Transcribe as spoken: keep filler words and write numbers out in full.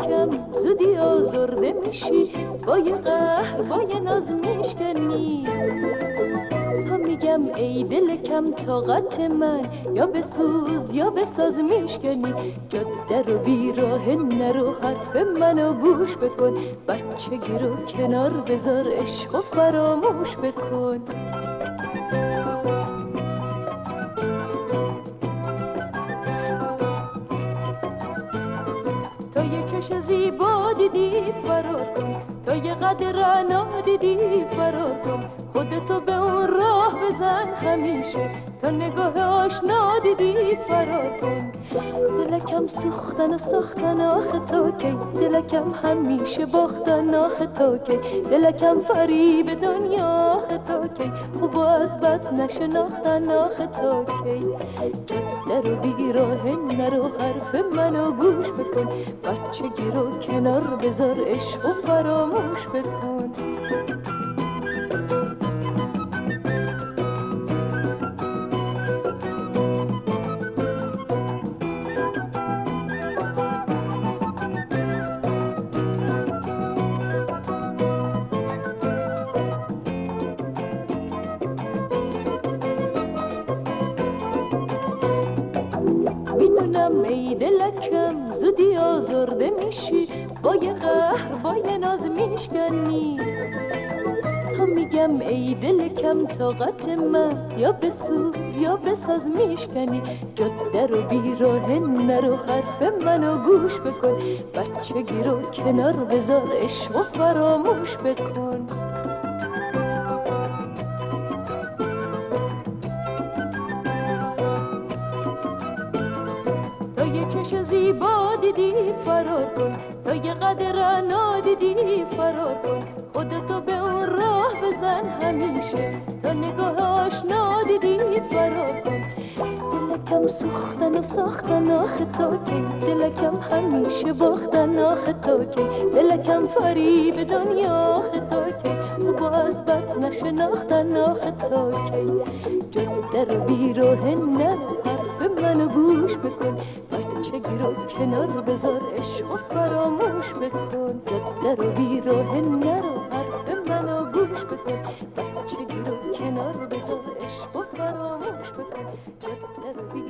دلکم زودی آزرده میشی، با یه قهر با یه ناز میشکنی. تا میگم ای دلکم طاقت من، یا بسوز یا بساز میشکنی. جاده رو بیراه نرو، حرف منو گوش بکن، بچگی رو کنار بذار، عشق و فراموش بکن. تا یه چش زیبا دیدی فرار کن، تا یه قد رعنا دیدی فرار کن. خودتو به اون راه بزن همیشه، تا نگاه آشنا دیدی فرار کن. دلکم سوختن و ساختن آخه تا کی، دلکم همیشه باختن آخه تا کی. دلکم فریب دنیا آخه تا کی، خوب و از بد نشناختن آخه تا کی. جاده رو بیراه نرو، حرف منو گوش بکن، بچگی رو کنار بذار، عشق و فراموش بکن. میدونم ای دلکم زودی آزرده میشی، با یه قهر با یه ناز میشکنی. تا میگم ای دلکم طاقت من، یا بسوز یا بساز میشکنی. جاده رو بیراه نرو، حرف منو گوش بکن، بچگی رو کنار بذار، عشق و فراموش بکن. تا یه چش زیبا دیدی فرار کن، تا یه قد رعنا دیدی فرار کن. خودتو به اون راه بزن همیشه، تا نگاه آشنا دیدی فرار کن. دلکم سوختن و ساختن آخه تا کی، دلکم همیشه باختن آخه تا کی. دلکم فریب دنیا آخه تا کی، خوب و از بد نشناختن آخه تا کی. جاده رو بیراه نرو، حرف منو گوش بکن، بچگی رو کنار بذار، عشق و فراموش بکن. جاده رو بیراه نرو، حرف منو گوش بکن، بچگی رو کنار بذار، عشق و فراموش بکن. جاده رو